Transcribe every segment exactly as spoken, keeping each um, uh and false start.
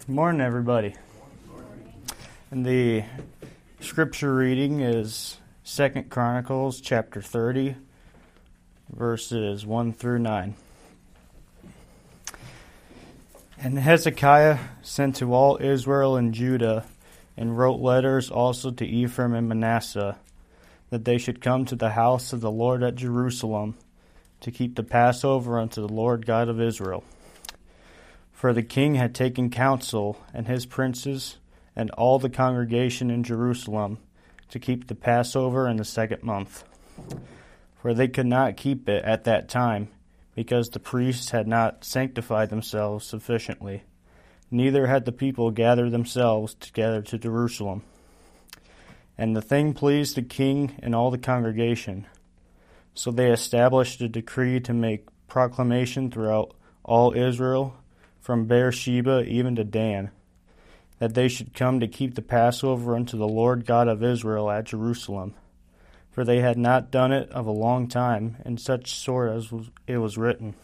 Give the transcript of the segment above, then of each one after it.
Good morning, everybody. And the scripture reading is Second Chronicles chapter thirty, verses one through nine. And Hezekiah sent to all Israel and Judah, and wrote letters also to Ephraim and Manasseh, that they should come to the house of the Lord at Jerusalem, to keep the Passover unto the Lord God of Israel. For the king had taken counsel, and his princes, and all the congregation in Jerusalem, to keep the Passover in the second month. For they could not keep it at that time, because the priests had not sanctified themselves sufficiently, neither had the people gathered themselves together to Jerusalem. And the thing pleased the king and all the congregation. So they established a decree to make proclamation throughout all Israel, from Beersheba even to Dan, that they should come to keep the Passover unto the Lord God of Israel at Jerusalem. For they had not done it of a long time, in such sort as was, it was written.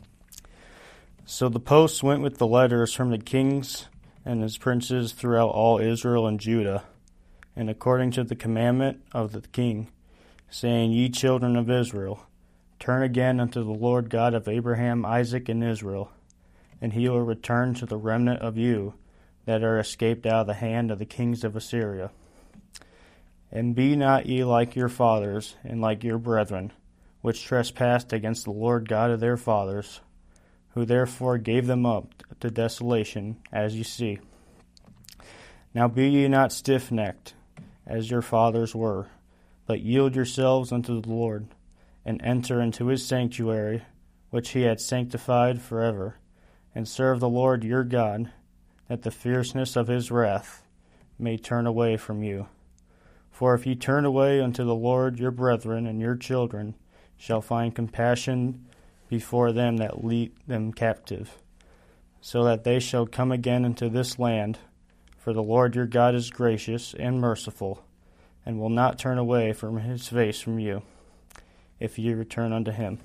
So the posts went with the letters from the kings and his princes throughout all Israel and Judah, and according to the commandment of the king, saying, Ye children of Israel, turn again unto the Lord God of Abraham, Isaac, and Israel, and he will return to the remnant of you that are escaped out of the hand of the kings of Assyria. And be not ye like your fathers, and like your brethren, which trespassed against the Lord God of their fathers, who therefore gave them up to desolation, as ye see. Now be ye not stiffnecked, as your fathers were, but yield yourselves unto the Lord, and enter into his sanctuary, which he had sanctified forever, and serve the Lord your God, that the fierceness of his wrath may turn away from you. For if ye turn away unto the Lord, your brethren and your children shall find compassion before them that lead them captive, so that they shall come again into this land. For the Lord your God is gracious and merciful, and will not turn away from his face from you, if ye return unto him.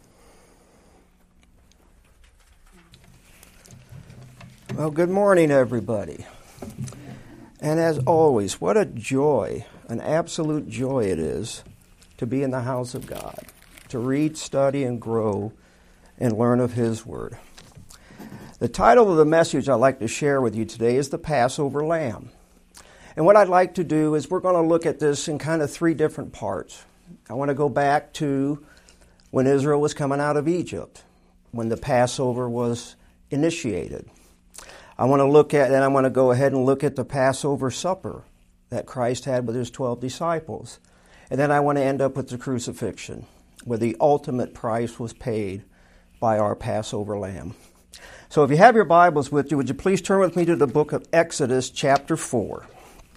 Well, good morning, everybody. And as always, what a joy, an absolute joy it is to be in the house of God, to read, study, and grow, and learn of his word. The title of the message I'd like to share with you today is The Passover Lamb. And what I'd like to do is we're going to look at this in kind of three different parts. I want to go back to when Israel was coming out of Egypt, when the Passover was initiated. I want to look at, and I want to go ahead and look at the Passover supper that Christ had with his twelve disciples. And then I want to end up with the crucifixion, where the ultimate price was paid by our Passover lamb. So if you have your Bibles with you, would you please turn with me to the book of Exodus chapter four.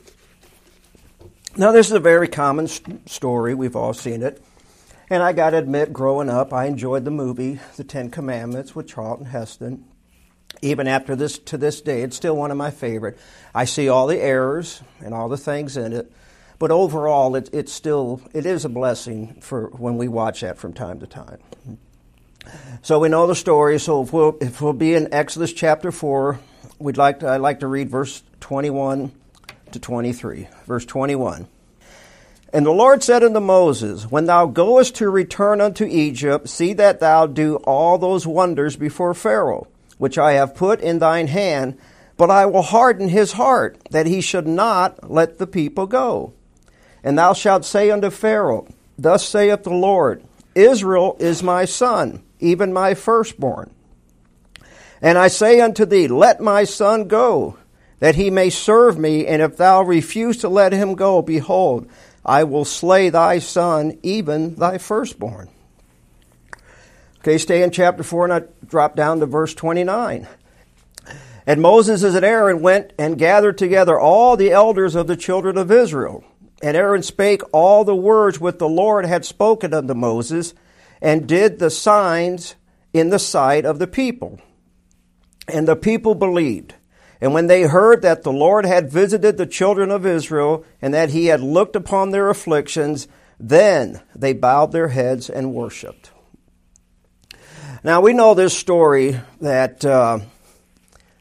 Now this is a very common st- story. We've all seen it. And I got to admit, growing up, I enjoyed the movie, The Ten Commandments, with Charlton Heston. Even after this, to this day, it's still one of my favorite. I see all the errors and all the things in it, but overall, it, it's still, it is a blessing for when we watch that from time to time. So we know the story. So if we'll, if we'll be in Exodus chapter four, we'd like to, I'd like to read verse twenty-one to twenty-three. Verse twenty-one. And the Lord said unto Moses, When thou goest to return unto Egypt, see that thou do all those wonders before Pharaoh, which I have put in thine hand, but I will harden his heart, that he should not let the people go. And thou shalt say unto Pharaoh, Thus saith the Lord, Israel is my son, even my firstborn. And I say unto thee, Let my son go, that he may serve me, and if thou refuse to let him go, behold, I will slay thy son, even thy firstborn. Okay, stay in chapter four, and I drop down to verse twenty-nine. And Moses and Aaron went and gathered together all the elders of the children of Israel. And Aaron spake all the words which the Lord had spoken unto Moses, and did the signs in the sight of the people. And the people believed. And when they heard that the Lord had visited the children of Israel, and that he had looked upon their afflictions, then they bowed their heads and worshipped. Now, we know this story that uh,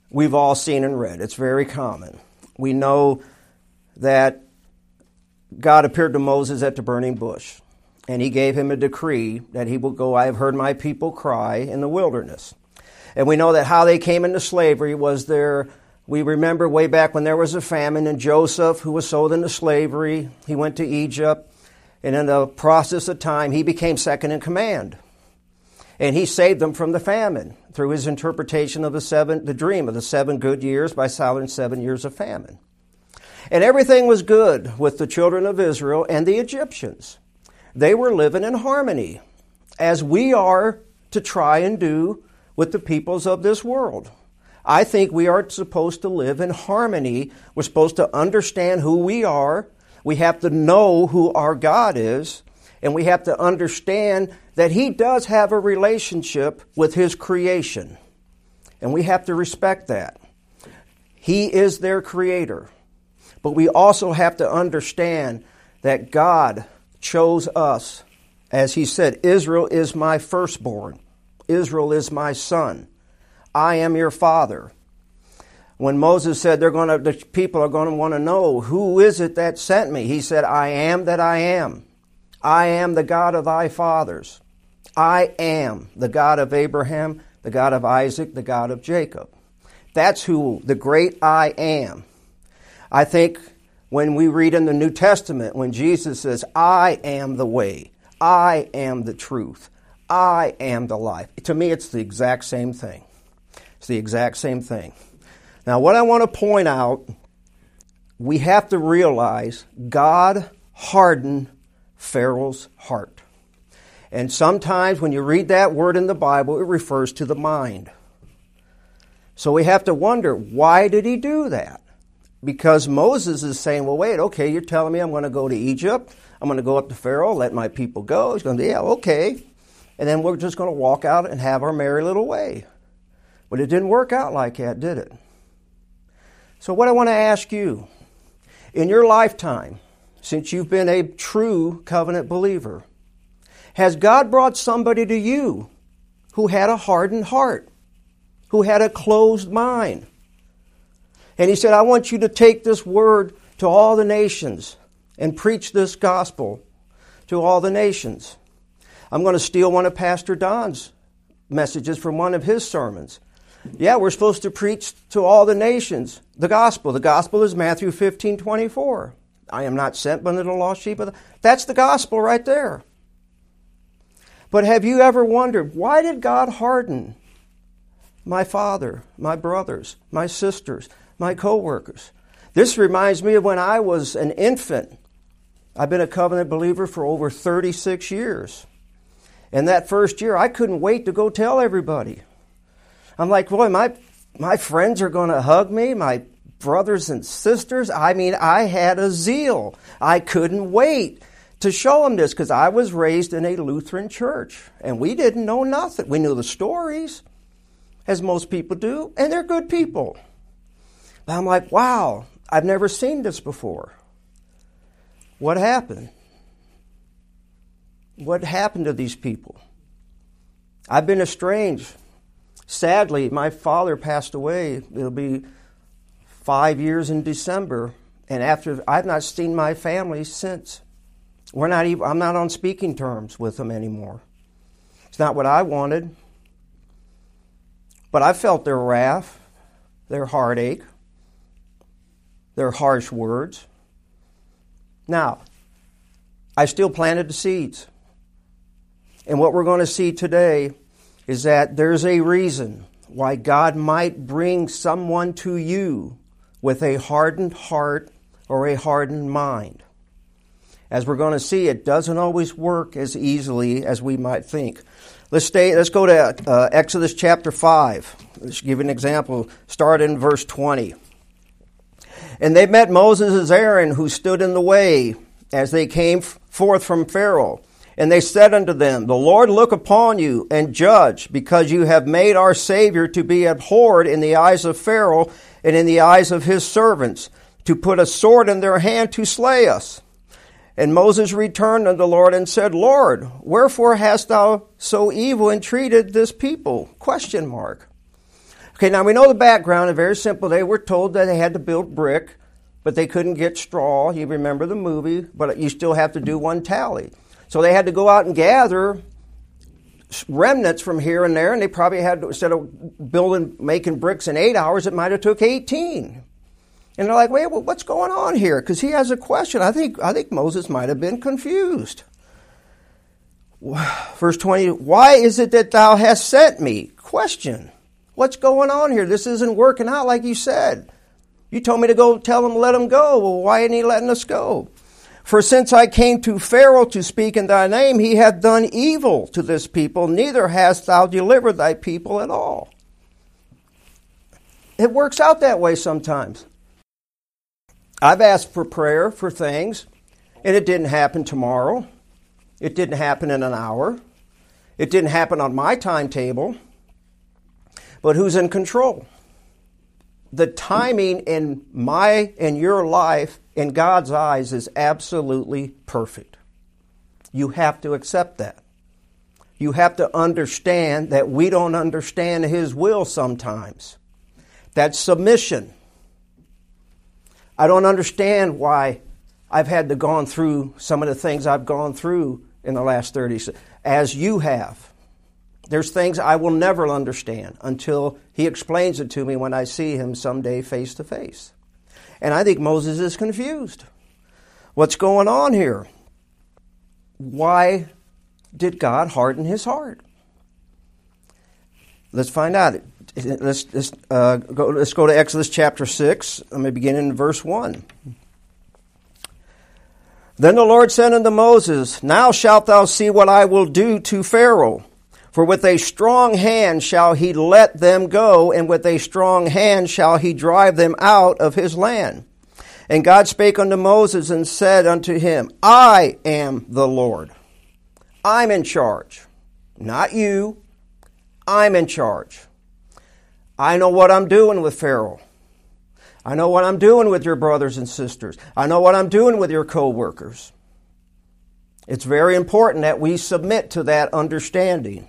we've all seen and read. It's very common. We know that God appeared to Moses at the burning bush, and he gave him a decree that he will go, I have heard my people cry in the wilderness. And we know that how they came into slavery was there. We remember way back when there was a famine, and Joseph, who was sold into slavery, he went to Egypt, and in the process of time, he became second in command. And he saved them from the famine through his interpretation of the seven, the dream of the seven good years by silent seven years of famine. And everything was good with the children of Israel and the Egyptians. They were living in harmony, as we are to try and do with the peoples of this world. I think we are supposed to live in harmony. We're supposed to understand who we are. We have to know who our God is. And we have to understand that He does have a relationship with His creation. And we have to respect that. He is their creator. But we also have to understand that God chose us. As He said, Israel is my firstborn. Israel is my son. I am your father. When Moses said they're going to, the people are going to want to know, who is it that sent me? He said, I am that I am. I am the God of thy fathers. I am the God of Abraham, the God of Isaac, the God of Jacob. That's who the great I am. I think when we read in the New Testament, when Jesus says, I am the way, I am the truth, I am the life. To me, it's the exact same thing. It's the exact same thing. Now, what I want to point out, we have to realize God hardened Pharaoh's heart. And sometimes when you read that word in the Bible, it refers to the mind. So we have to wonder, why did he do that? Because Moses is saying, well, wait, okay, you're telling me I'm going to go to Egypt. I'm going to go up to Pharaoh, let my people go. He's going to, yeah, okay. And then we're just going to walk out and have our merry little way. But it didn't work out like that, did it? So what I want to ask you, in your lifetime, since you've been a true covenant believer, has God brought somebody to you who had a hardened heart, who had a closed mind? And He said, I want you to take this word to all the nations and preach this gospel to all the nations. I'm going to steal one of Pastor Don's messages from one of his sermons. Yeah, we're supposed to preach to all the nations the gospel. The gospel is Matthew fifteen twenty-four. I am not sent but unto the lost sheep of the... That's the gospel right there. But have you ever wondered, why did God harden my father, my brothers, my sisters, my co-workers? This reminds me of when I was an infant. I've been a covenant believer for over thirty-six years. And that first year, I couldn't wait to go tell everybody. I'm like, boy, my, my friends are going to hug me, my brothers and sisters. I mean, I had a zeal. I couldn't wait to show them this because I was raised in a Lutheran church. And we didn't know nothing. We knew the stories, as most people do, and they're good people. But I'm like, wow, I've never seen this before. What happened? What happened to these people? I've been estranged. Sadly, my father passed away. It'll be five years in December. And after, I've not seen my family since. We're not even, I'm not on speaking terms with them anymore. It's not what I wanted. But I felt their wrath, their heartache, their harsh words. Now, I still planted the seeds. And what we're going to see today is that there's a reason why God might bring someone to you with a hardened heart or a hardened mind. As we're going to see, it doesn't always work as easily as we might think. Let's stay. Let's go to uh, Exodus chapter five. Let's give an example. Start in verse twenty. And they met Moses and Aaron, who stood in the way as they came forth from Pharaoh. And they said unto them, the Lord look upon you and judge, because you have made our Savior to be abhorred in the eyes of Pharaoh and in the eyes of his servants, to put a sword in their hand to slay us. And Moses returned unto the Lord and said, Lord, wherefore hast thou so evil entreated this people? Question mark. Okay, now we know the background is very simple. They were told that they had to build brick, but they couldn't get straw. You remember the movie, but you still have to do one tally. So they had to go out and gather remnants from here and there, and they probably had to, instead of building, making bricks in eight hours, it might have took eighteen. And they're like, wait, well, what's going on here? Because he has a question. I think I think Moses might have been confused. Verse twenty, why is it that thou hast sent me? Question. What's going on here? This isn't working out like you said. You told me to go tell him, let him go. Well, why isn't he letting us go? For since I came to Pharaoh to speak in thy name, he hath done evil to this people, neither hast thou delivered thy people at all. It works out that way sometimes. I've asked for prayer for things, and it didn't happen tomorrow. It didn't happen in an hour. It didn't happen on my timetable. But who's in control? The timing in my and your life in God's eyes is absolutely perfect. You have to accept that. You have to understand that we don't understand His will sometimes. That's submission. I don't understand why I've had to gone through some of the things I've gone through in the last thirty years, as you have. There's things I will never understand until He explains it to me when I see Him someday face to face. And I think Moses is confused. What's going on here? Why did God harden his heart? Let's find out. Let's, let's, uh, go, let's go to Exodus chapter six. Let me begin in verse one. Then the Lord said unto Moses, now shalt thou see what I will do to Pharaoh. For with a strong hand shall he let them go, and with a strong hand shall he drive them out of his land. And God spake unto Moses and said unto him, I am the Lord. I'm in charge. Not you. I'm in charge. I know what I'm doing with Pharaoh. I know what I'm doing with your brothers and sisters. I know what I'm doing with your co-workers. It's very important that we submit to that understanding.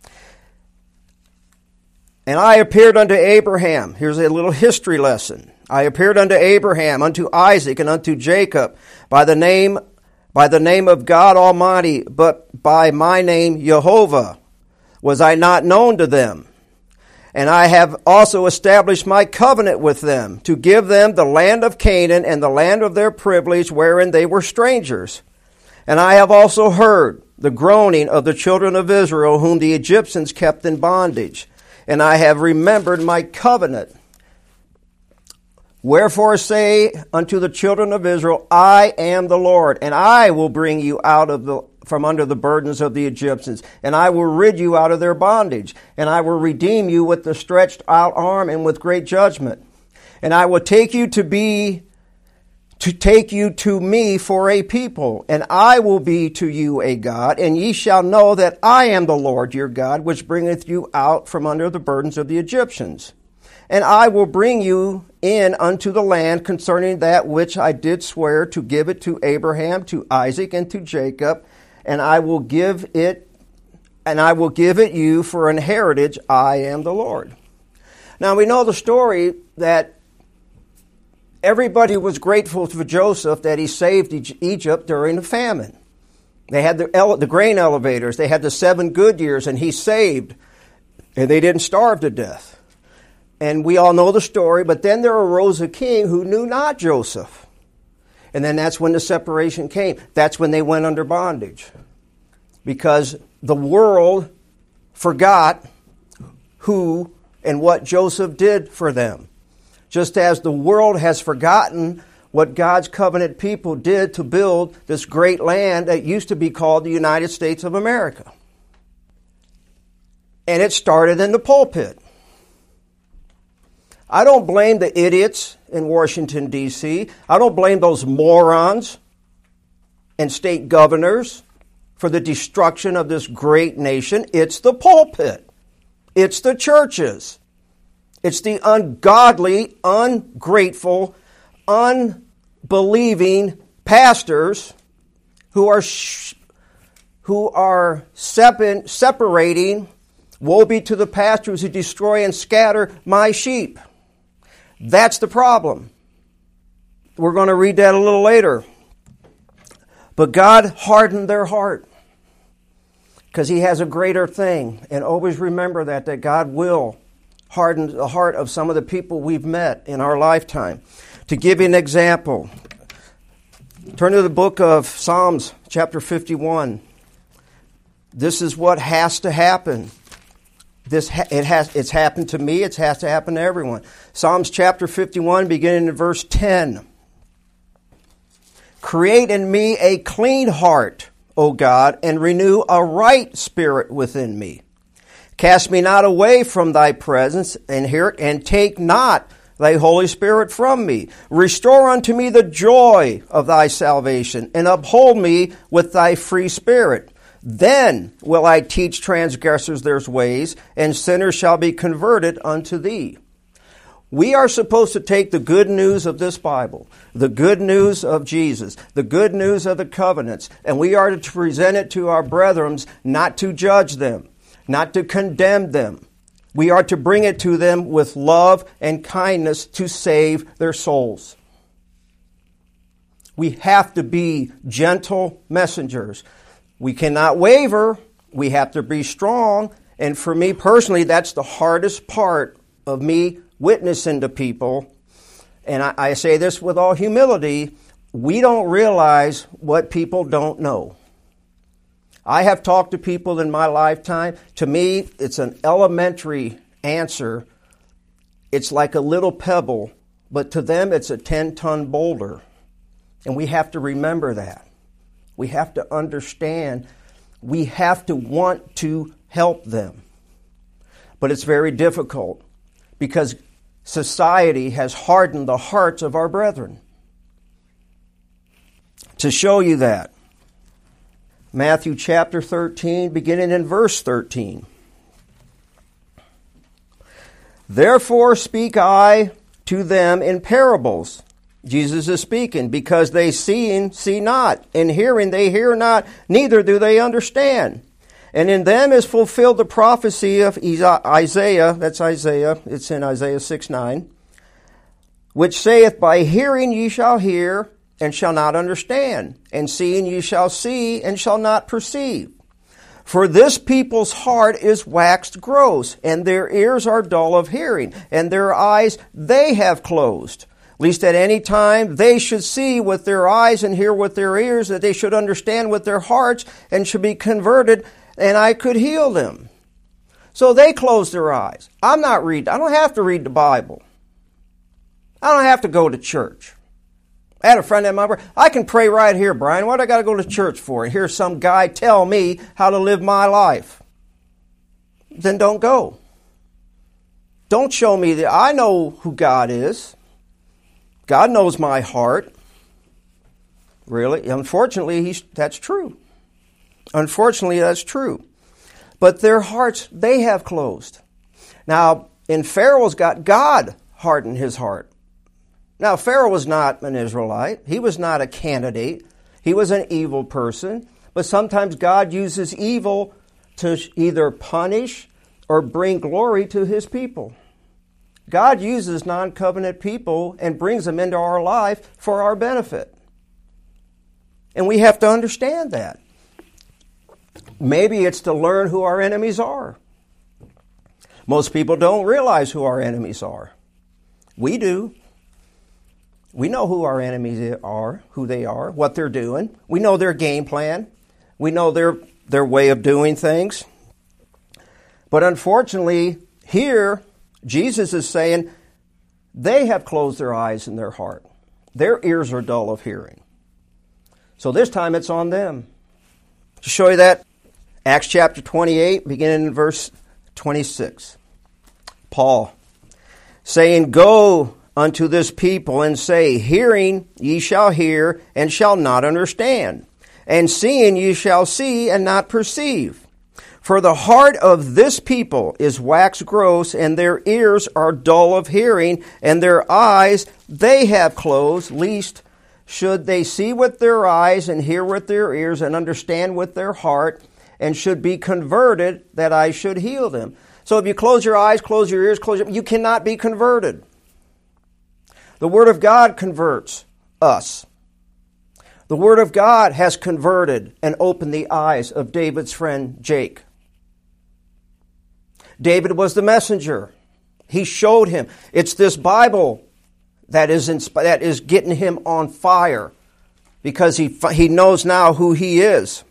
And I appeared unto Abraham. Here's a little history lesson. I appeared unto Abraham, unto Isaac, and unto Jacob by the name, by the name of God Almighty, but by my name Jehovah was I not known to them. And I have also established my covenant with them, to give them the land of Canaan and the land of their privilege wherein they were strangers. And I have also heard the groaning of the children of Israel, whom the Egyptians kept in bondage. And I have remembered my covenant. Wherefore say unto the children of Israel, I am the Lord, and I will bring you out of the from under the burdens of the Egyptians, and I will rid you out of their bondage, and I will redeem you with the stretched out arm and with great judgment. And I will take you to be to take you to me for a people, and I will be to you a God, and ye shall know that I am the Lord your God, which bringeth you out from under the burdens of the Egyptians. And I will bring you in unto the land concerning that which I did swear to give it to Abraham, to Isaac, and to Jacob, and I will give it, and I will give it you for an heritage. I am the Lord. Now we know the story that everybody was grateful to Joseph that he saved Egypt during the famine. They had the, ele- the grain elevators. They had the seven good years, and he saved, and they didn't starve to death. And we all know the story, but then there arose a king who knew not Joseph. And then that's when the separation came. That's when they went under bondage. Because the world forgot who and what Joseph did for them. Just as the world has forgotten what God's covenant people did to build this great land that used to be called the United States of America. And it started in the pulpit. I don't blame the idiots in Washington, D C I don't blame those morons and state governors for the destruction of this great nation. It's the pulpit. It's the churches. It's the ungodly, ungrateful, unbelieving pastors who are sh- who are separ- separating Woe be to the pastors who destroy and scatter my sheep. That's the problem. We're going to read that a little later. But God hardened their heart because He has a greater thing. And always remember that, that God will harden the heart of some of the people we've met in our lifetime. To give you an example, turn to the book of Psalms, chapter fifty-one. This is what has to happen. This ha- it has it's happened to me, it has to happen to everyone. Psalms chapter fifty-one, beginning in verse ten. Create in me a clean heart, O God, and renew a right spirit within me. Cast me not away from thy presence, and hear and take not thy Holy Spirit from me. Restore unto me the joy of thy salvation, and uphold me with thy free spirit. Then will I teach transgressors their ways, and sinners shall be converted unto thee. We are supposed to take the good news of this Bible, the good news of Jesus, the good news of the covenants, and we are to present it to our brethren, not to judge them, not to condemn them. We are to bring it to them with love and kindness to save their souls. We have to be gentle messengers. We cannot waver. We have to be strong. And for me personally, that's the hardest part of me witnessing to people. And I, I say this with all humility. We don't realize what people don't know. I have talked to people in my lifetime. To me, it's an elementary answer. It's like a little pebble, but to them, it's a ten-ton boulder. And we have to remember that. We have to understand. We have to want to help them. But it's very difficult because society has hardened the hearts of our brethren. To show you that, Matthew chapter thirteen, beginning in verse thirteen. Therefore speak I to them in parables. Jesus is speaking, because they seeing, see not, and hearing, they hear not, neither do they understand. And in them is fulfilled the prophecy of Isaiah, that's Isaiah, it's in Isaiah six nine, which saith, by hearing ye shall hear, and shall not understand, and seeing ye shall see, and shall not perceive. For this people's heart is waxed gross, and their ears are dull of hearing, and their eyes they have closed, lest at any time they should see with their eyes and hear with their ears, that they should understand with their hearts, and should be converted, and I could heal them. So they closed their eyes. I'm not reading. I don't have to read the Bible. I don't have to go to church. I had a friend at my work. I can pray right here, Brian. What do I got to go to church for? And hear some guy tell me how to live my life. Then don't go. Don't show me that. I know who God is. God knows my heart. Really? Unfortunately, he's, that's true. Unfortunately, that's true. But their hearts, they have closed. Now, in Pharaoh's got God hardened his heart. Now, Pharaoh was not an Israelite. He was not a candidate. He was an evil person. But sometimes God uses evil to either punish or bring glory to his people. God uses non-covenant people and brings them into our life for our benefit. And we have to understand that. Maybe it's to learn who our enemies are. Most people don't realize who our enemies are. We do. We know who our enemies are, who they are, what they're doing. We know their game plan. We know their, their way of doing things. But unfortunately, here, Jesus is saying they have closed their eyes and their heart. Their ears are dull of hearing. So this time it's on them. To show you that, Acts chapter twenty-eight, beginning in verse twenty-six. Paul, saying, go unto this people and say, hearing ye shall hear and shall not understand, and seeing ye shall see and not perceive. For the heart of this people is waxed gross, and their ears are dull of hearing, and their eyes they have closed, lest should they see with their eyes and hear with their ears and understand with their heart, and should be converted that I should heal them. So if you close your eyes, close your ears, close your, you cannot be converted. The Word of God converts us. The Word of God has converted and opened the eyes of David's friend Jake. David was the messenger. He showed him. It's this Bible that is insp- that is getting him on fire because he he knows now who he is.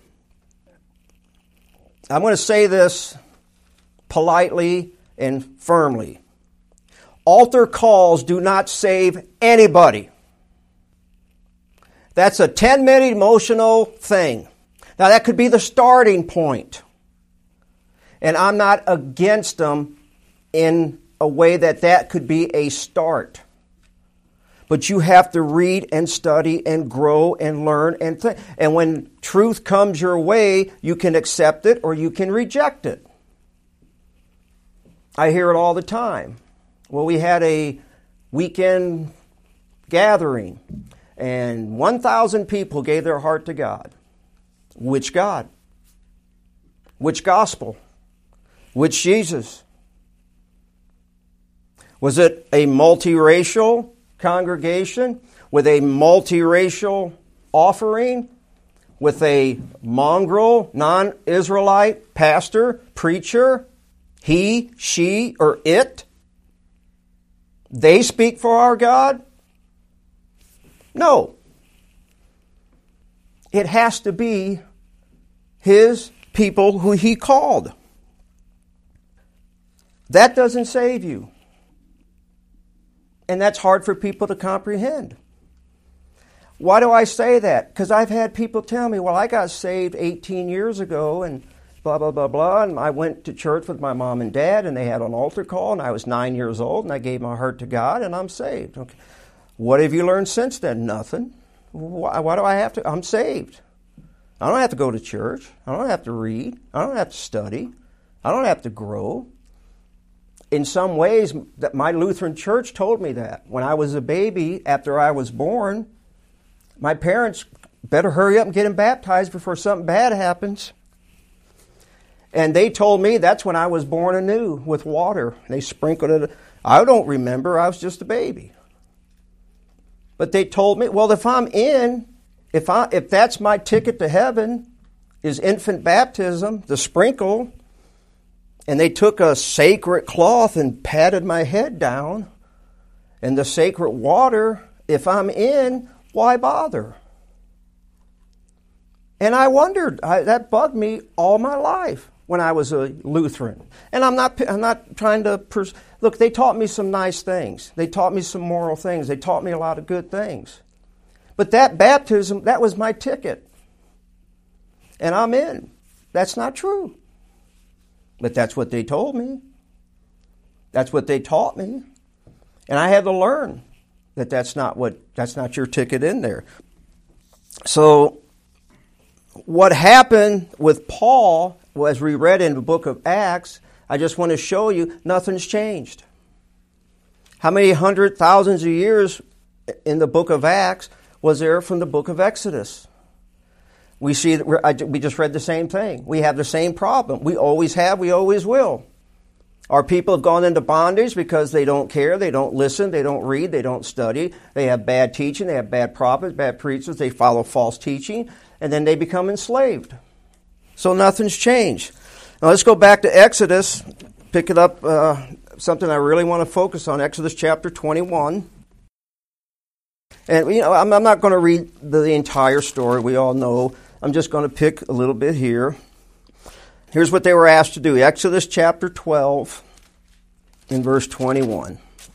I'm going to say this politely and firmly. Altar calls do not save anybody. That's a ten-minute emotional thing. Now, that could be the starting point. And I'm not against them in a way that that could be a start. But you have to read and study and grow and learn and think. And when truth comes your way, you can accept it or you can reject it. I hear it all the time. Well, we had a weekend gathering, and one thousand people gave their heart to God. Which God? Which gospel? Which Jesus? Was it a multiracial congregation with a multiracial offering, with a mongrel, non-Israelite pastor, preacher, he, she, or it? They speak for our God? No. It has to be His people who He called. That doesn't save you. And that's hard for people to comprehend. Why do I say that? Because I've had people tell me, well, I got saved eighteen years ago and blah, blah, blah, blah. And I went to church with my mom and dad and they had an altar call and I was nine years old and I gave my heart to God and I'm saved. Okay. What have you learned since then? Nothing. Why, why do I have to? I'm saved. I don't have to go to church. I don't have to read. I don't have to study. I don't have to grow. In some ways, that my Lutheran church told me that. When I was a baby, after I was born, my parents better hurry up and get him baptized before something bad happens. And they told me that's when I was born anew with water. They sprinkled it. I don't remember. I was just a baby. But they told me, well, if I'm in, if I if that's my ticket to heaven, is infant baptism, the sprinkle, and they took a sacred cloth and patted my head down, and the sacred water, if I'm in, why bother? And I wondered, I, that bugged me all my life when I was a Lutheran. And I'm not I'm not trying to... Pers- Look, they taught me some nice things. They taught me some moral things. They taught me a lot of good things. But that baptism, that was my ticket. And I'm in. That's not true. But that's what they told me. That's what they taught me. And I had to learn that that's not what that's not your ticket in there. So what happened with Paul, as we read in the book of Acts, I just want to show you nothing's changed. How many hundred thousands of years in the book of Acts was there from the book of Exodus? We see that we're, I, we just read the same thing. We have the same problem. We always have, we always will. Our people have gone into bondage because they don't care, they don't listen, they don't read, they don't study. They have bad teaching, they have bad prophets, bad preachers, they follow false teaching, and then they become enslaved. So nothing's changed. Now let's go back to Exodus, pick it up, uh, something I really want to focus on, Exodus chapter twenty-one. And, you know, I'm, I'm not going to read the, the entire story, we all know. I'm just going to pick a little bit here. Here's what they were asked to do. Exodus chapter twelve, in verse twenty-one.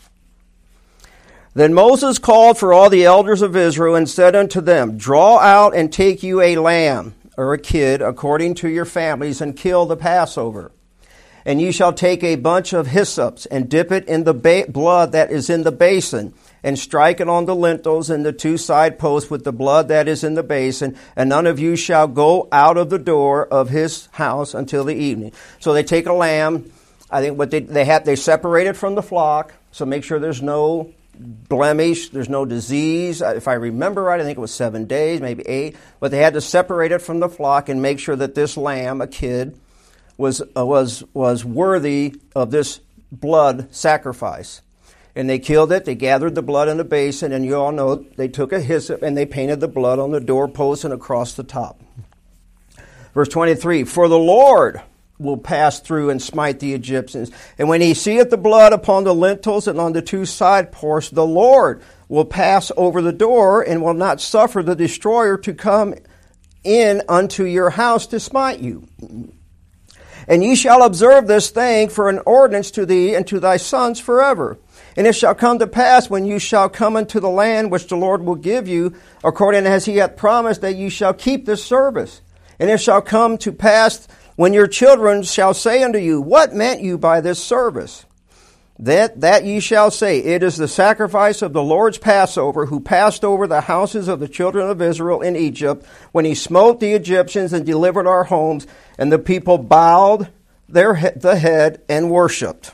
Then Moses called for all the elders of Israel and said unto them, Draw out and take you a lamb, or a kid, according to your families, and kill the Passover. And ye shall take a bunch of hyssops, and dip it in the ba- blood that is in the basin, and strike it on the lintels and the two side posts with the blood that is in the basin, and none of you shall go out of the door of his house until the evening. So they take a lamb. I think what they they have they separate it from the flock, so make sure there's no blemish. There's no disease. If I remember right, I think it was seven days, maybe eight. But they had to separate it from the flock and make sure that this lamb, a kid, was uh, was was worthy of this blood sacrifice. And they killed it. They gathered the blood in a basin, and you all know they took a hyssop and they painted the blood on the doorpost and across the top. Verse twenty-three, for the Lord will pass through and smite the Egyptians. And when he seeth the blood upon the lintels and on the two side ports, the Lord will pass over the door and will not suffer the destroyer to come in unto your house to smite you. And ye shall observe this thing for an ordinance to thee and to thy sons forever. And it shall come to pass when you shall come into the land which the Lord will give you, according as he hath promised, that you shall keep this service. And it shall come to pass when your children shall say unto you, what meant you by this service? That, that ye shall say, it is the sacrifice of the Lord's Passover, who passed over the houses of the children of Israel in Egypt, when he smote the Egyptians and delivered our homes, and the people bowed their he- the head and worshipped.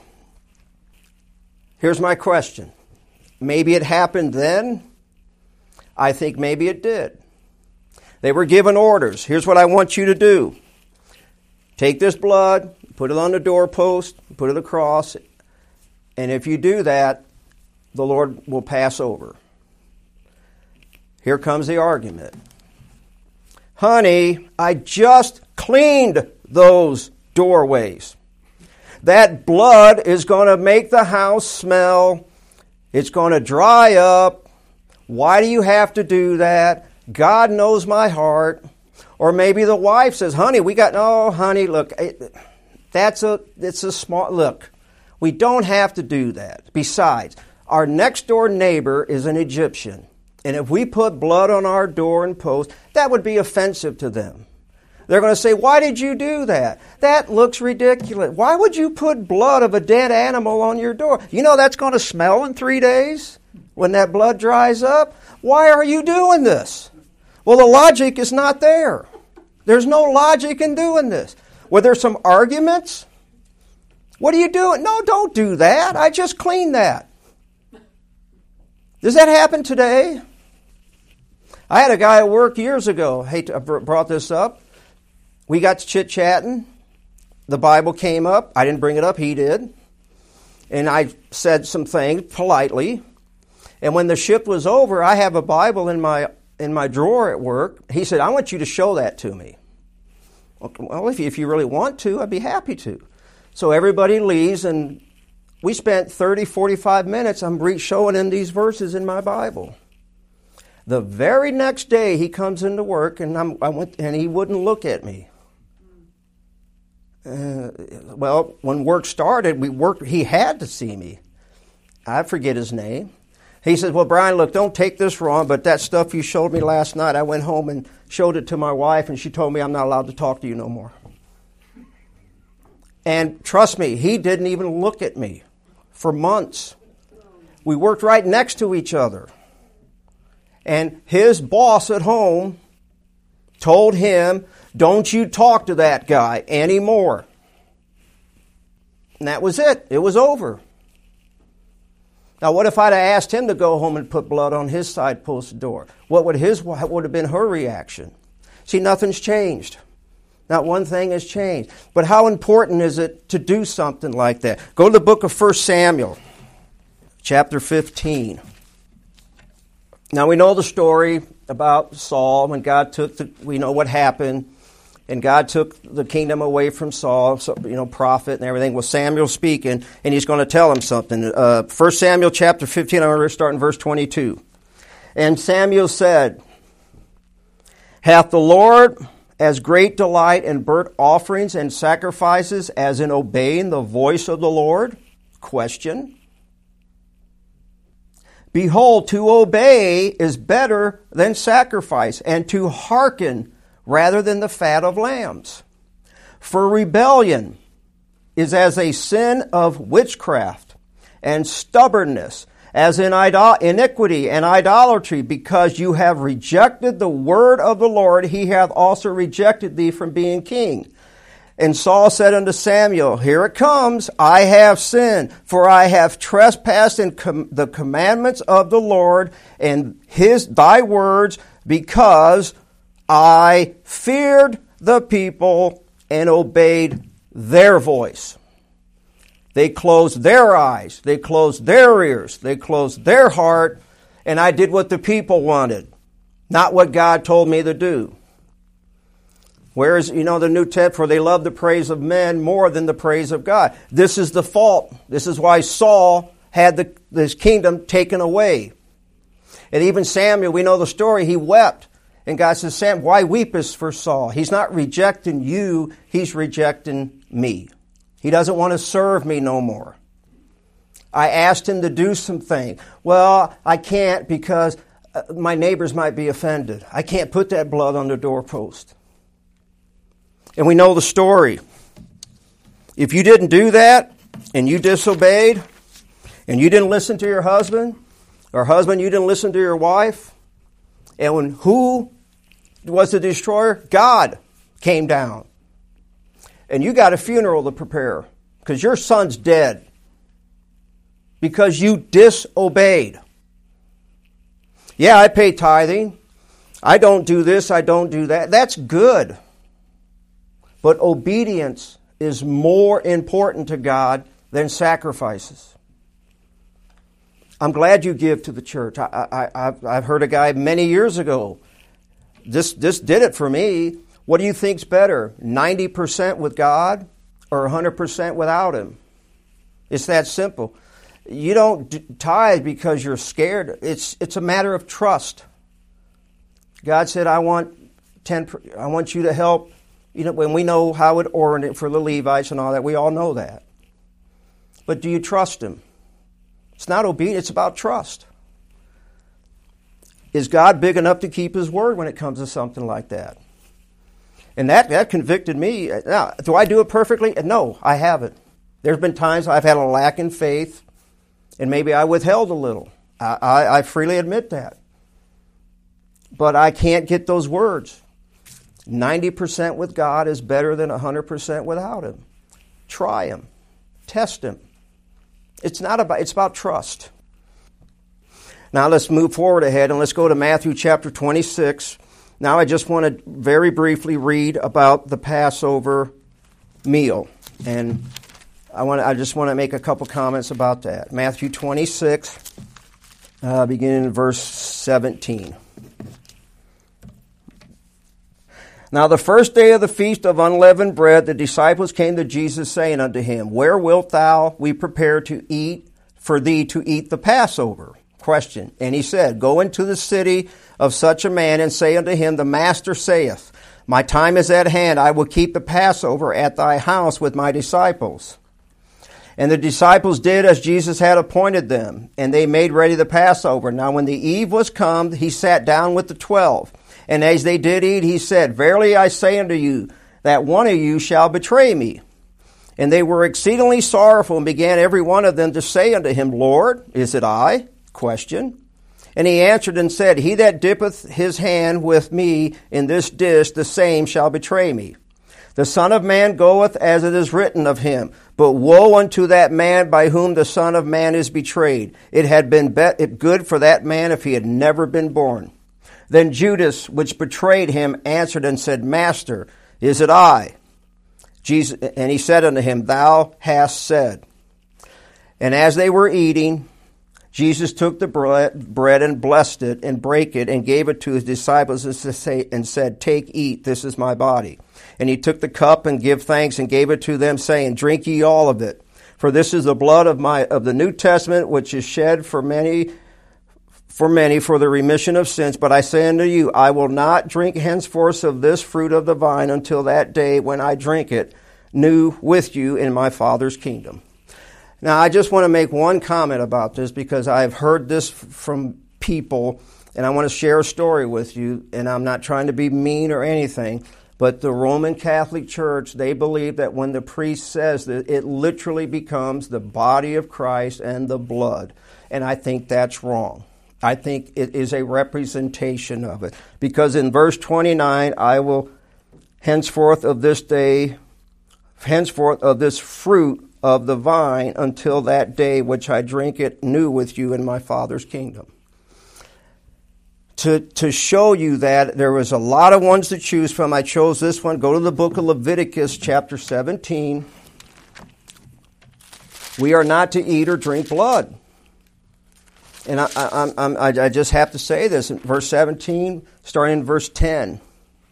Here's my question. Maybe it happened then. I think maybe it did. They were given orders. Here's what I want you to do. Take this blood, put it on the doorpost, put it across, and if you do that, the Lord will pass over. Here comes the argument. Honey, I just cleaned those doorways. That blood is going to make the house smell. It's going to dry up. Why do you have to do that? God knows my heart. Or maybe the wife says, honey, we got, no, honey, look, it, that's a, it's a small, look, we don't have to do that. Besides, our next door neighbor is an Egyptian. And if we put blood on our door and post, that would be offensive to them. They're going to say, why did you do that? That looks ridiculous. Why would you put blood of a dead animal on your door? You know that's going to smell in three days when that blood dries up. Why are you doing this? Well, the logic is not there. There's no logic in doing this. Were there some arguments? What are you doing? No, don't do that. I just cleaned that. Does that happen today? I had a guy at work years ago. Hey, I brought this up. We got to chit-chatting. The Bible came up. I didn't bring it up. He did. And I said some things politely. And when the shift was over, I have a Bible in my in my drawer at work. He said, I want you to show that to me. Well, if you, if you really want to, I'd be happy to. So everybody leaves, and we spent thirty, forty-five minutes. I'm showing him these verses in my Bible. The very next day, he comes into work, and I'm, I went, and he wouldn't look at me. Uh, well, when work started, we worked. He had to see me. I forget his name. He says, well, Brian, look, don't take this wrong, but that stuff you showed me last night, I went home and showed it to my wife, and she told me I'm not allowed to talk to you no more. And trust me, he didn't even look at me for months. We worked right next to each other. And his boss at home told him, don't you talk to that guy anymore. And that was it. It was over. Now, what if I'd have asked him to go home and put blood on his side post door? What would his what would have been her reaction? See, nothing's changed. Not one thing has changed. But how important is it to do something like that? Go to the book of First Samuel, chapter fifteen. Now, we know the story about Saul when God took the, we know what happened. And God took the kingdom away from Saul, so, you know, prophet and everything. Well, Samuel's speaking, and he's going to tell him something. Uh, First Samuel chapter fifteen, I'm going to start in verse twenty-two. And Samuel said, hath the Lord as great delight in burnt offerings and sacrifices as in obeying the voice of the Lord? Question. Behold, to obey is better than sacrifice, and to hearken rather than the fat of lambs. For rebellion is as a sin of witchcraft, and stubbornness as in idol- iniquity and idolatry, because you have rejected the word of the Lord, he hath also rejected thee from being king. And Saul said unto Samuel, Here it comes, I have sinned, for I have trespassed in com- the commandments of the Lord and his thy words, because I feared the people and obeyed their voice. They closed their eyes, they closed their ears, they closed their heart, and I did what the people wanted, not what God told me to do. Whereas, you know, the New Testament, for they love the praise of men more than the praise of God. This is the fault. This is why Saul had the, his kingdom taken away. And even Samuel, we know the story, he wept. And God says, Sam, why weepest for Saul? He's not rejecting you, he's rejecting me. He doesn't want to serve me no more. I asked him to do something. Well, I can't because my neighbors might be offended. I can't put that blood on the doorpost. And we know the story. If you didn't do that, and you disobeyed, and you didn't listen to your husband, or husband, you didn't listen to your wife, and when who was the destroyer? God came down. And you got a funeral to prepare, because your son's dead. Because you disobeyed. Yeah, I pay tithing. I don't do this, I don't do that. That's good. But obedience is more important to God than sacrifices. I'm glad you give to the church. I, I, I've, I've heard a guy many years ago. This, this did it for me. What do you think's better, ninety percent with God or one hundred percent without Him? It's that simple. You don't tithe because you're scared. It's, it's a matter of trust. God said, I want ten. I want you to help. You know, when we know how it ordered for the Levites and all that, we all know that. But do you trust Him? It's not obedience, it's about trust. Is God big enough to keep His word when it comes to something like that? And that, that convicted me. Now, do I do it perfectly? No, I haven't. There's been times I've had a lack in faith, and maybe I withheld a little. I, I, I freely admit that. But I can't get those words. ninety percent with God is better than one hundred percent without Him. Try Him. Test Him. It's not about, it's about trust. Now let's move forward ahead and let's go to Matthew chapter twenty-six. Now I just want to very briefly read about the Passover meal. And I want to, I just want to make a couple comments about that. Matthew twenty-six, uh, beginning in verse seventeen. Now the first day of the feast of unleavened bread, the disciples came to Jesus, saying unto him, Where wilt thou we prepare to eat for thee to eat the Passover? Question. And he said, Go into the city of such a man, and say unto him, The Master saith, My time is at hand, I will keep the Passover at thy house with my disciples. And the disciples did as Jesus had appointed them, and they made ready the Passover. Now when the eve was come, he sat down with the twelve. And as they did eat, he said, Verily I say unto you, that one of you shall betray me. And they were exceedingly sorrowful, and began every one of them to say unto him, Lord, is it I? Question. And he answered and said, He that dippeth his hand with me in this dish, the same shall betray me. The Son of Man goeth as it is written of him. But woe unto that man by whom the Son of Man is betrayed. It had been be- good for that man if he had never been born. Then Judas, which betrayed him, answered and said, Master, is it I? Jesus, and he said unto him, Thou hast said. And as they were eating, Jesus took the bread and blessed it and brake it and gave it to his disciples and said, Take, eat, this is my body. And he took the cup and gave thanks and gave it to them, saying, Drink ye all of it. For this is the blood of my of the New Testament, which is shed for many for many for the remission of sins. But I say unto you, I will not drink henceforth of this fruit of the vine until that day when I drink it new with you in my Father's kingdom. Now, I just want to make one comment about this because I've heard this from people, and I want to share a story with you, and I'm not trying to be mean or anything, but the Roman Catholic Church, they believe that when the priest says that, it literally becomes the body of Christ and the blood, and I think that's wrong. I think it is a representation of it, because in verse twenty-nine, I will henceforth of this day henceforth of this fruit of the vine until that day which I drink it new with you in my Father's kingdom. To, to show you that there was a lot of ones to choose from, I chose this one. Go to the book of Leviticus, chapter seventeen. We are not to eat or drink blood. And I, I, I, I just have to say this in verse seventeen, starting in verse ten.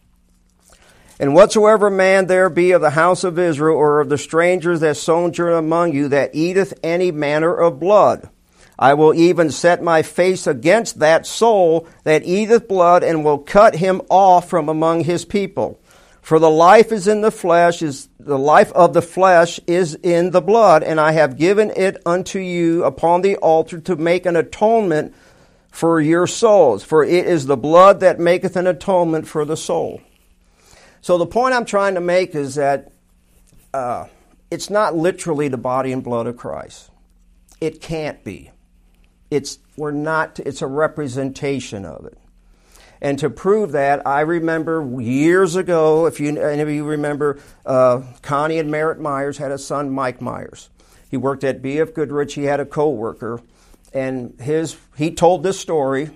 And whatsoever man there be of the house of Israel, or of the strangers that sojourn among you, that eateth any manner of blood, I will even set my face against that soul that eateth blood, and will cut him off from among his people. For the life is in the flesh, is the life of the flesh is in the blood, and I have given it unto you upon the altar to make an atonement for your souls. For it is the blood that maketh an atonement for the soul. So the point I'm trying to make is that uh, it's not literally the body and blood of Christ. It can't be. It's we're not. It's a representation of it. And to prove that, I remember years ago, if you any of you remember, uh, Connie and Merritt Myers had a son, Mike Myers. He worked at B F Goodrich. He had a co-worker, and his he told this story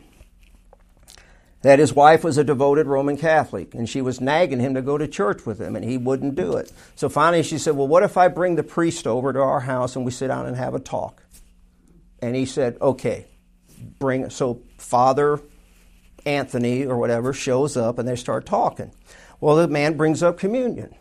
that his wife was a devoted Roman Catholic, and she was nagging him to go to church with him, and he wouldn't do it. So finally she said, well, what if I bring the priest over to our house and we sit down and have a talk? And he said, okay, bring it. So Father Anthony or whatever shows up, and they start talking. Well, the man brings up communion.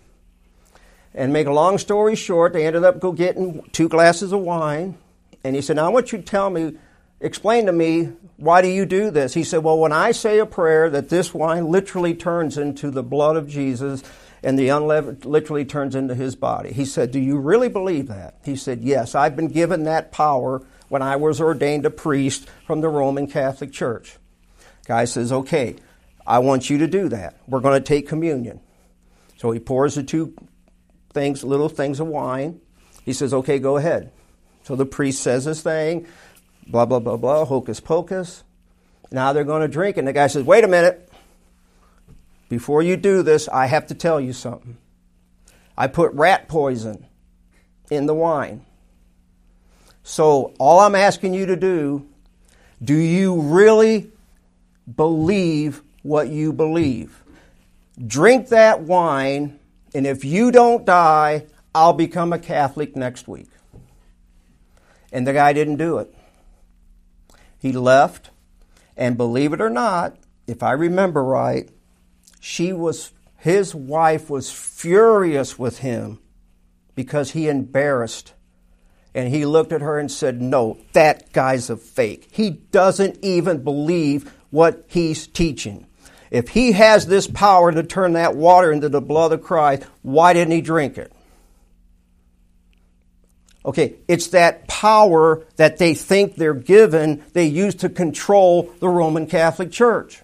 And make a long story short, they ended up go getting two glasses of wine, and he said, now I want you to tell me, explain to me, why do you do this? He said, well, when I say a prayer that this wine literally turns into the blood of Jesus and the unleavened literally turns into his body. He said, do you really believe that? He said, yes, I've been given that power when I was ordained a priest from the Roman Catholic Church. Guy says, okay, I want you to do that. We're going to take communion. So he pours the two things, little things of wine. He says, okay, go ahead. So the priest says his thing. Blah, blah, blah, blah, hocus pocus. Now they're going to drink, and the guy says, wait a minute. Before you do this, I have to tell you something. I put rat poison in the wine. So all I'm asking you to do, do you really believe what you believe? Drink that wine, and if you don't die, I'll become a Catholic next week. And the guy didn't do it. He left, and believe it or not, if I remember right, she was, his wife was furious with him because he embarrassed. And he looked at her and said, no, that guy's a fake. He doesn't even believe what he's teaching. If he has this power to turn that water into the blood of Christ, why didn't he drink it? Okay, it's that power that they think they're given, they use to control the Roman Catholic Church.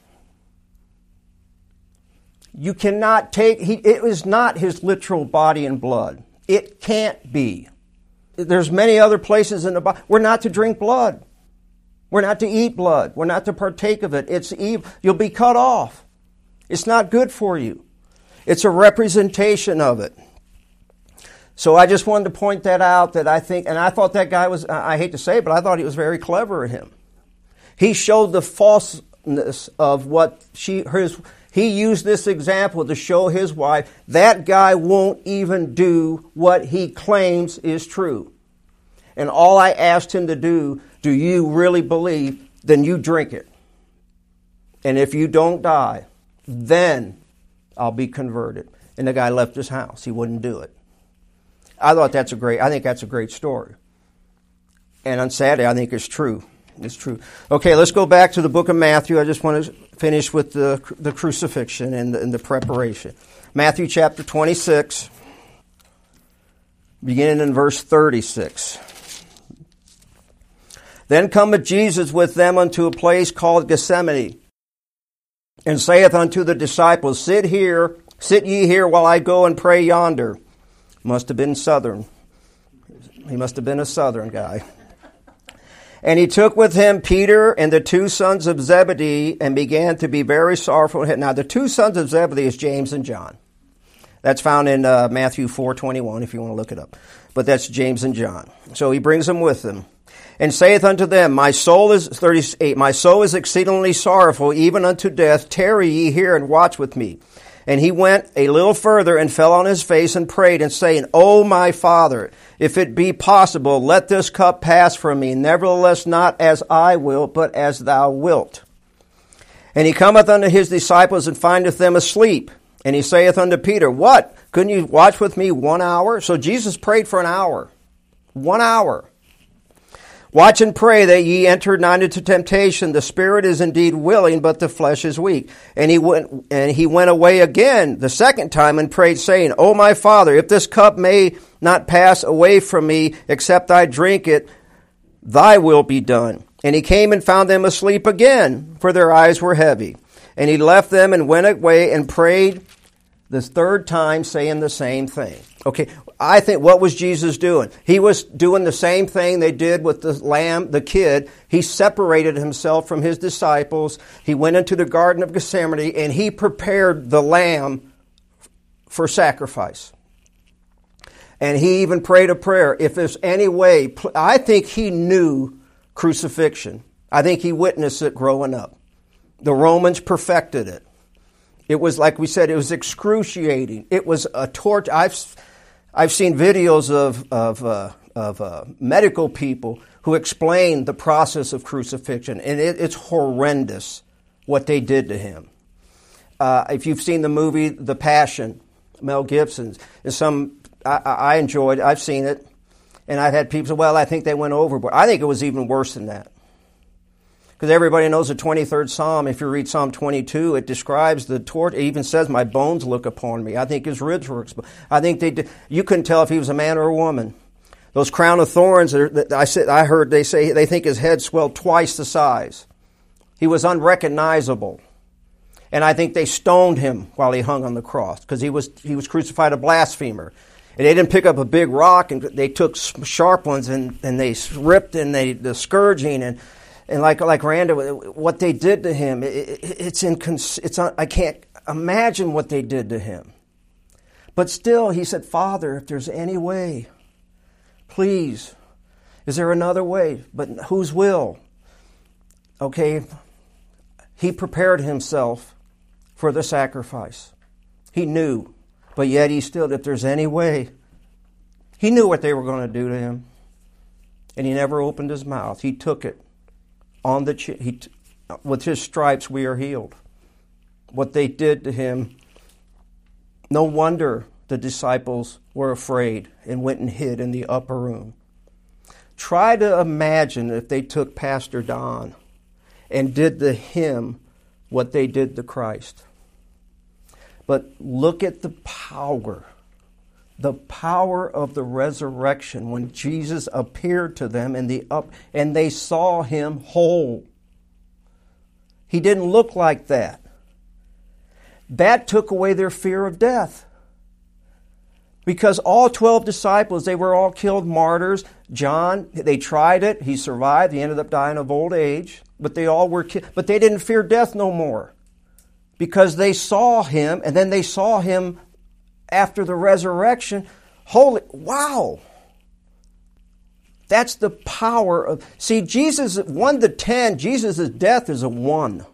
You cannot take, he, it is not his literal body and blood. It can't be. There's many other places in the Bible. We're not to drink blood. We're not to eat blood. We're not to partake of it. It's evil. You'll be cut off. It's not good for you. It's a representation of it. So I just wanted to point that out, that I think, and I thought that guy was, I hate to say it, but I thought he was very clever at him. He showed the falseness of what she, his, he used this example to show his wife, that guy won't even do what he claims is true. And all I asked him to do, do you really believe? Then you drink it. And if you don't die, then I'll be converted. And the guy left his house. He wouldn't do it. I thought that's a great, I think that's a great story. And on Saturday, I think it's true. It's true. Okay, let's go back to the book of Matthew. I just want to finish with the the crucifixion and the, and the preparation. Matthew chapter twenty-six, beginning in verse thirty-six. Then cometh Jesus with them unto a place called Gethsemane, and saith unto the disciples, Sit here, sit ye here while I go and pray yonder. Must have been Southern. He must have been a Southern guy. And he took with him Peter and the two sons of Zebedee and began to be very sorrowful. Now, the two sons of Zebedee is James and John. That's found in uh, Matthew four twenty-one, if you want to look it up. But that's James and John. So he brings them with him. And saith unto them, My soul is, thirty-eight, My soul is exceedingly sorrowful, even unto death. Tarry ye here and watch with me. And he went a little further and fell on his face and prayed, and saying, O my Father, if it be possible, let this cup pass from me. Nevertheless, not as I will, but as thou wilt. And he cometh unto his disciples and findeth them asleep. And he saith unto Peter, What? Couldn't you watch with me one hour? So Jesus prayed for an hour. One hour. Watch and pray that ye enter not into temptation. The spirit is indeed willing, but the flesh is weak. And he went, and he went away again the second time and prayed, saying, O my Father, if this cup may not pass away from me, except I drink it, thy will be done. And he came and found them asleep again, for their eyes were heavy. And he left them and went away and prayed the third time, saying the same thing. Okay, I think, what was Jesus doing? He was doing the same thing they did with the lamb, the kid. He separated himself from his disciples. He went into the Garden of Gethsemane, and he prepared the lamb for sacrifice. And he even prayed a prayer. If there's any way, I think he knew crucifixion. I think he witnessed it growing up. The Romans perfected it. It was, like we said, it was excruciating. It was a torture. I've I've seen videos of of uh, of uh, medical people who explain the process of crucifixion, and it, it's horrendous what they did to him. Uh, if you've seen the movie The Passion, Mel Gibson's, and some I, I enjoyed. I've seen it, and I've had people say, "Well, I think they went overboard." I think it was even worse than that. Because everybody knows the twenty-third Psalm. If you read Psalm twenty-two, it describes the torture. It even says, "My bones look upon me." I think his ribs were exposed. I think they did. You couldn't tell if he was a man or a woman. Those crown of thorns, that I said, I heard they say they think his head swelled twice the size. He was unrecognizable. And I think they stoned him while he hung on the cross, because he was he was crucified a blasphemer. And they didn't pick up a big rock, and they took sharp ones, and, and they ripped, and they the scourging, and And like like Randa, what they did to him, it, it, it's in it's I can't imagine what they did to him. But still, he said, "Father, if there's any way, please, is there another way? But whose will?" Okay, he prepared himself for the sacrifice. He knew, but yet he still, if there's any way, he knew what they were going to do to him, and he never opened his mouth. He took it. On the he, with his stripes we are healed. What they did to him, no wonder the disciples were afraid and went and hid in the upper room. Try to imagine if they took Pastor Don and did to him what they did to Christ. But look at the power, the power of the resurrection when Jesus appeared to them in the up and they saw him whole. He didn't look like that. That took away their fear of death. Because all twelve disciples, they were all killed martyrs. John, they tried it. He survived. He ended up dying of old age. But they all were killed. But they didn't fear death no more. Because they saw him, and then they saw him after the resurrection. Holy, wow. That's the power of... See, Jesus, one to ten, Jesus' death is a one.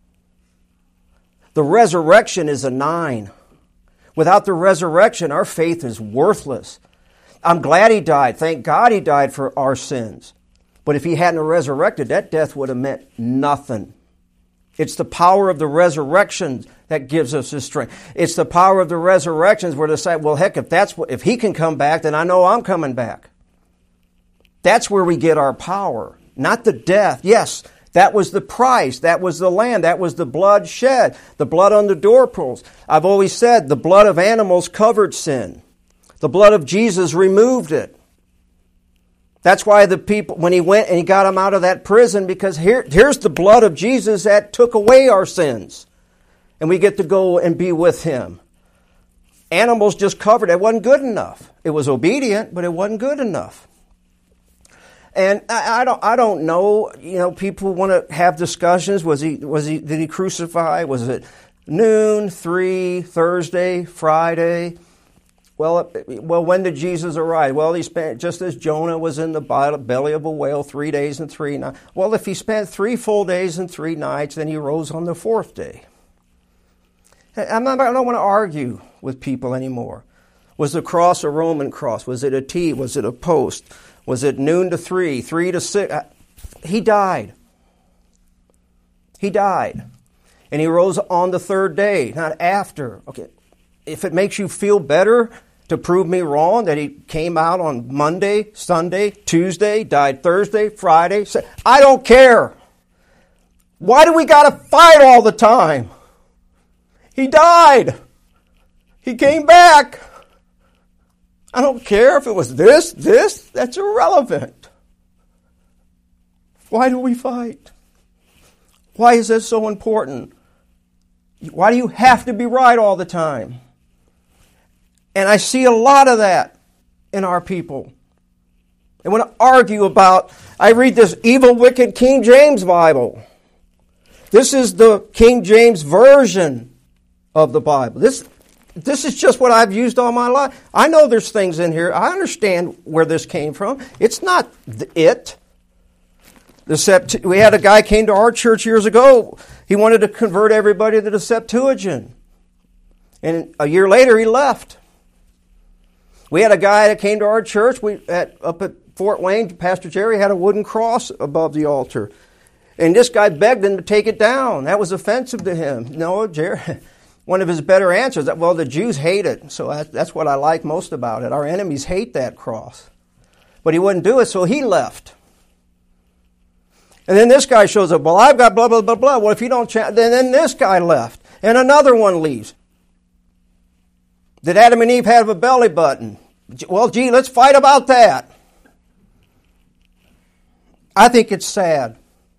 The resurrection is a nine. Without the resurrection, our faith is worthless. I'm glad he died. Thank God he died for our sins. But if he hadn't resurrected, that death would have meant nothing. It's the power of the resurrection that gives us this strength. It's the power of the resurrections where they say, well, heck, if that's what, if he can come back, then I know I'm coming back. That's where we get our power. Not the death. Yes, that was the price. That was the lamb. That was the blood shed. The blood on the doorposts. I've always said the blood of animals covered sin. The blood of Jesus removed it. That's why the people, when he went and he got them out of that prison, because here, here's the blood of Jesus that took away our sins. And we get to go and be with him. Animals just covered. It wasn't good enough. It was obedient, but it wasn't good enough. And I, I don't, I don't know. You know, people want to have discussions. Was he, was he, did he crucify? Was it Noon, three, Thursday, Friday. Well, well, when did Jesus arrive? Well, he spent, just as Jonah was in the belly of a whale three days and three nights. Well, if he spent three full days and three nights, then he rose on the fourth day. I'm not, I don't want to argue with people anymore. Was the cross a Roman cross? Was it a T? Was it a post? Was it noon to three, three to six? He died. He died. And he rose on the third day, not after. Okay, if it makes you feel better to prove me wrong that he came out on Monday, Sunday, Tuesday, died Thursday, Friday, Saturday, I don't care. Why do we got to fight all the time? He died. He came back. I don't care if it was this, this, that's irrelevant. Why do we fight? Why is this so important? Why do you have to be right all the time? And I see a lot of that in our people. They want to argue about, I read this evil, wicked King James Bible. This is the King James Version of the Bible. This, this is just what I've used all my life. I know there's things in here. I understand where this came from. It's not it. The Sept- we had a guy came to our church years ago. He wanted to convert everybody to the Septuagint. And a year later, he left. We had a guy that came to our church we at, up at Fort Wayne. Pastor Jerry had a wooden cross above the altar. And this guy begged him to take it down. That was offensive to him. No, Jerry, one of his better answers, well, the Jews hate it. So that, that's what I like most about it. Our enemies hate that cross. But he wouldn't do it, so he left. And then this guy shows up. Well, I've got blah, blah, blah, blah. Well, if you don't change, then, then this guy left. And another one leaves. Did Adam and Eve have a belly button? Well, gee, let's fight about that. I think it's sad.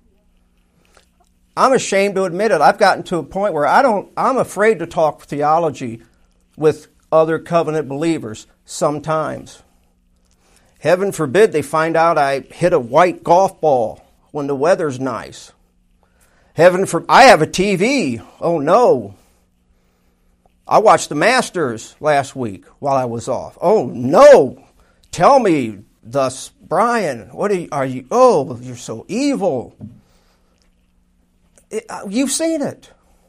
I'm ashamed to admit it. I've gotten to a point where I don't, I'm afraid to talk theology with other covenant believers sometimes. Heaven forbid they find out I hit a white golf ball when the weather's nice. Heaven for I have a T V. Oh no. I watched the Masters last week while I was off. Oh no. Tell me thus, Brian, what are you, are you oh, you're so evil. It, uh, you've seen it.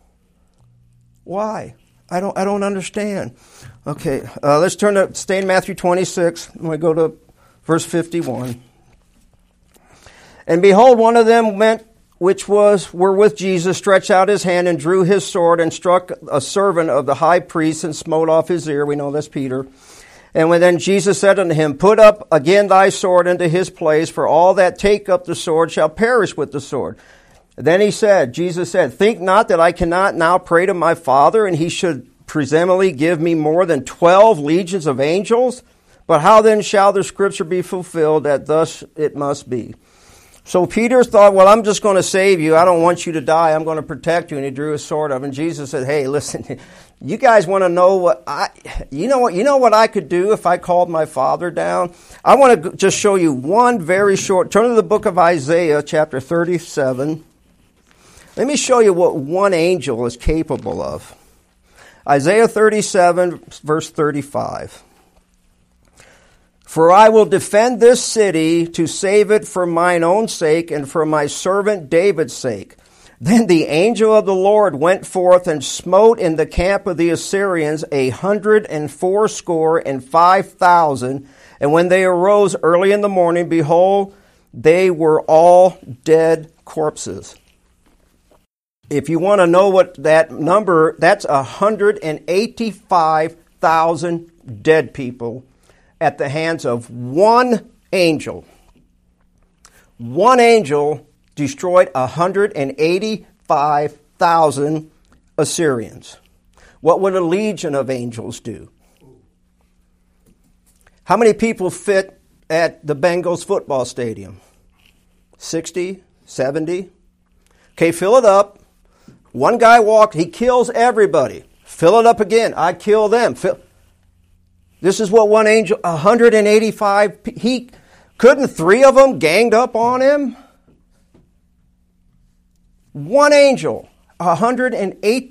Why? I don't I don't understand. Okay, uh, let's turn to stay in Matthew twenty-six. I'm going to go to verse fifty-one. And behold, one of them went, which was were with Jesus, stretched out his hand and drew his sword and struck a servant of the high priest and smote off his ear. We know that's Peter. And when then Jesus said unto him, Put up again thy sword into his place, for all that take up the sword shall perish with the sword. Then he said, Jesus said, Think not that I cannot now pray to my Father, and he should presumably give me more than twelve legions of angels? But how then shall the scripture be fulfilled that thus it must be? So Peter thought, well, I'm just going to save you. I don't want you to die. I'm going to protect you. And he drew his sword up. And Jesus said, hey, listen, you guys want to know what I, you know what, you know what I could do if I called my Father down? I want to just show you one very short, turn to the book of Isaiah, chapter thirty-seven. Let me show you what one angel is capable of. Isaiah thirty-seven, verse thirty-five. For I will defend this city to save it for mine own sake and for my servant David's sake. Then the angel of the Lord went forth and smote in the camp of the Assyrians a hundred and fourscore and five thousand. And when they arose early in the morning, behold, they were all dead corpses. If you want to know what that number, that's one hundred eighty-five thousand dead people at the hands of one angel. One angel destroyed one hundred eighty-five thousand Assyrians. What would a legion of angels do? How many people fit at the Bengals football stadium? sixty, seventy? Okay, fill it up. One guy walked, he kills everybody. Fill it up again. I kill them. Fill. This is what one angel, one hundred eighty-five, he, couldn't three of them ganged up on him? One angel, one hundred eighty-five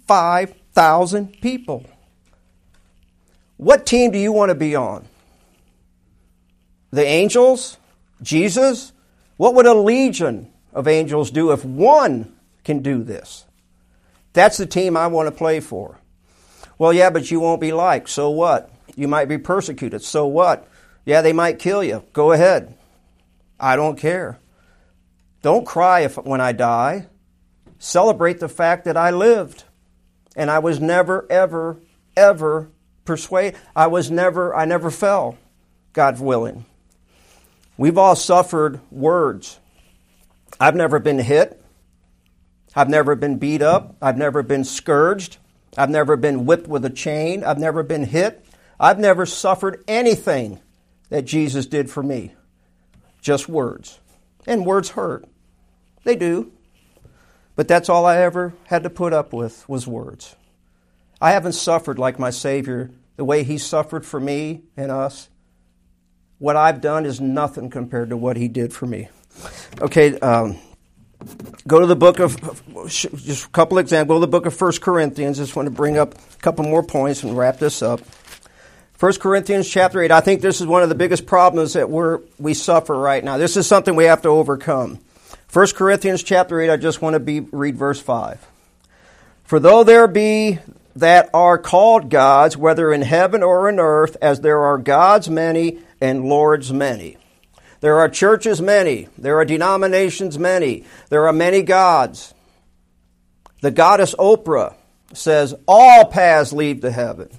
twenty-five thousand people. What team do you want to be on? The angels? Jesus? What would a legion of angels do if one can do this? That's the team I want to play for. Well, yeah, but you won't be liked. So what? You might be persecuted. So what? Yeah, they might kill you. Go ahead. I don't care. Don't cry if when I die. Celebrate the fact that I lived. And I was never, ever, ever persuaded. I was never, I never fell, God willing. We've all suffered words. I've never been hit. I've never been beat up. I've never been scourged. I've never been whipped with a chain. I've never been hit. I've never suffered anything that Jesus did for me. Just words. And words hurt. They do. But that's all I ever had to put up with was words. I haven't suffered like my Savior, the way He suffered for me and us. What I've done is nothing compared to what He did for me. Okay, um, go to the book of, just a couple examples, go to the book of First Corinthians. Just want to bring up a couple more points and wrap this up. First Corinthians chapter eight, I think this is one of the biggest problems that we're, we suffer right now. This is something we have to overcome. First Corinthians chapter eight, I just want to be, read verse five. For though there be that are called gods, whether in heaven or in earth, as there are gods many and lords many. There are churches many. There are denominations many. There are many gods. The goddess Oprah says all paths lead to heaven.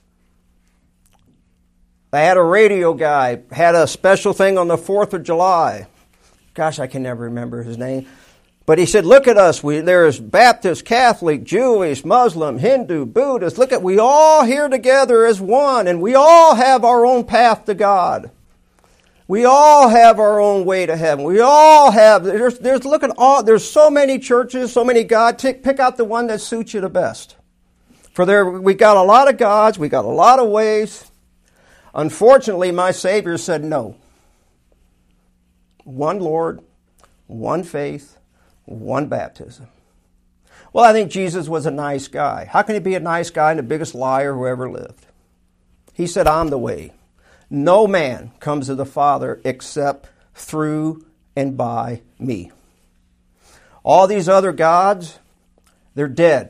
I had a radio guy, had a special thing on the fourth of July. Gosh, I can never remember his name. But he said, look at us. We, there's Baptist, Catholic, Jewish, Muslim, Hindu, Buddhist. Look at, we all here together as one, and we all have our own path to God. We all have our own way to heaven. We all have, there's, there's look at all, there's so many churches, so many gods. Pick, pick out the one that suits you the best. For there, we got a lot of gods. We got a lot of ways. Unfortunately, my Savior said no. One Lord, one faith, one baptism. Well, I think Jesus was a nice guy. How can he be a nice guy and the biggest liar who ever lived? He said, I'm the way. No man comes to the Father except through and by me. All these other gods, they're dead.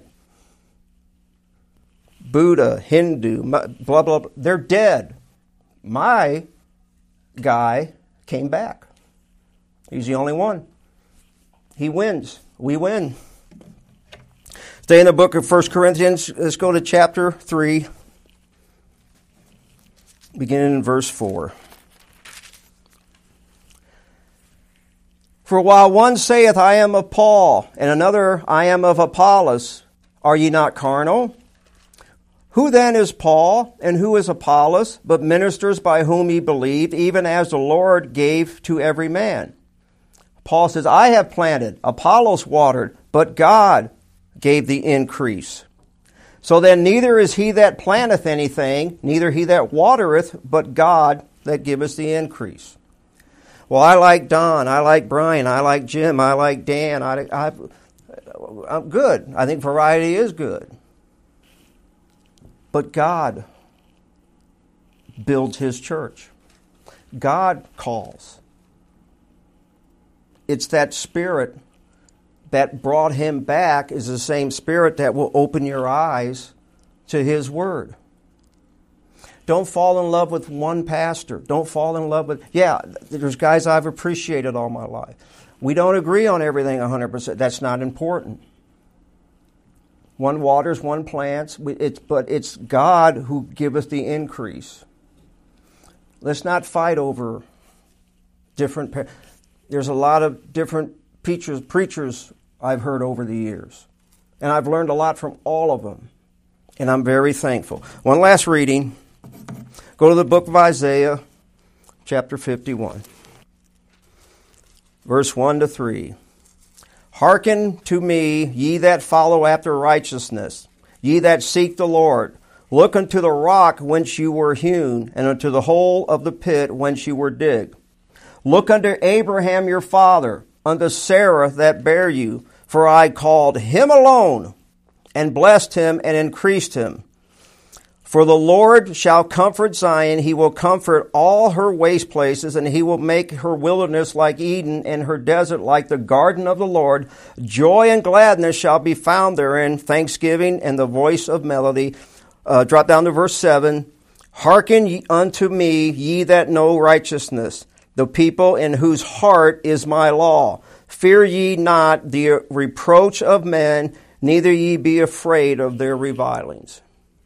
Buddha, Hindu, blah, blah, blah, they're dead. My guy came back. He's the only one. He wins. We win. Stay in the book of First Corinthians. Let's go to chapter three, beginning in verse four. For while one saith, I am of Paul, and another, I am of Apollos, are ye not carnal? Who then is Paul, and who is Apollos, but ministers by whom ye believed, even as the Lord gave to every man? Paul says, I have planted, Apollos watered, but God gave the increase. So then neither is he that planteth anything, neither he that watereth, but God that giveth the increase. Well, I like Don, I like Brian, I like Jim, I like Dan. I, I, I'm good. I think variety is good. But God builds His church. God calls. It's that Spirit that brought Him back is the same Spirit that will open your eyes to His Word. Don't fall in love with one pastor. Don't fall in love with... Yeah, there's guys I've appreciated all my life. We don't agree on everything one hundred percent. That's not important. One waters, one plants, it's, but it's God who giveth the increase. Let's not fight over different... There's a lot of different preachers, preachers I've heard over the years. And I've learned a lot from all of them. And I'm very thankful. One last reading. Go to the book of Isaiah, chapter fifty-one. Verse one to three. Hearken to me, ye that follow after righteousness, ye that seek the Lord. Look unto the rock whence you were hewn, and unto the hole of the pit whence you were digged. Look unto Abraham your father, unto Sarah that bare you, for I called him alone, and blessed him and increased him. For the Lord shall comfort Zion, he will comfort all her waste places, and he will make her wilderness like Eden, and her desert like the garden of the Lord. Joy and gladness shall be found therein, thanksgiving and the voice of melody. Uh, drop down to verse seven. Hearken ye unto me, ye that know righteousness, the people in whose heart is my law. Fear ye not the reproach of men, neither ye be afraid of their revilings.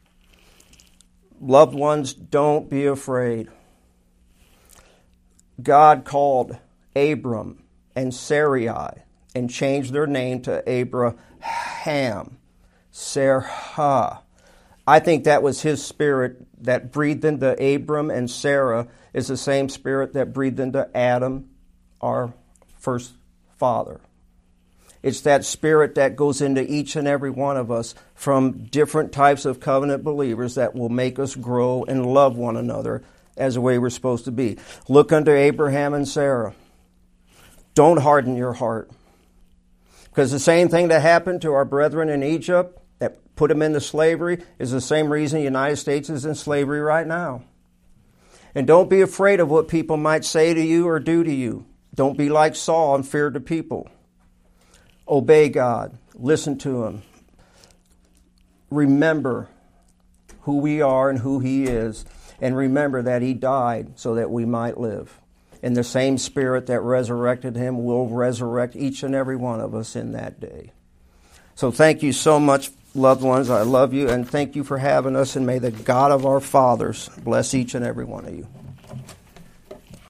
Loved ones, don't be afraid. God called Abram and Sarai and changed their name to Abraham, Sarah. I think that was his spirit that breathed into Abram and Sarah is the same spirit that breathed into Adam, our first father. It's that spirit that goes into each and every one of us from different types of covenant believers that will make us grow and love one another as the way we're supposed to be. Look unto Abraham and Sarah. Don't harden your heart. Because the same thing that happened to our brethren in Egypt that put them into slavery is the same reason the United States is in slavery right now. And don't be afraid of what people might say to you or do to you. Don't be like Saul and fear the people. Obey God. Listen to Him. Remember who we are and who He is. And remember that He died so that we might live. And the same Spirit that resurrected Him will resurrect each and every one of us in that day. So thank you so much, loved ones. I love you and thank you for having us. And may the God of our fathers bless each and every one of you.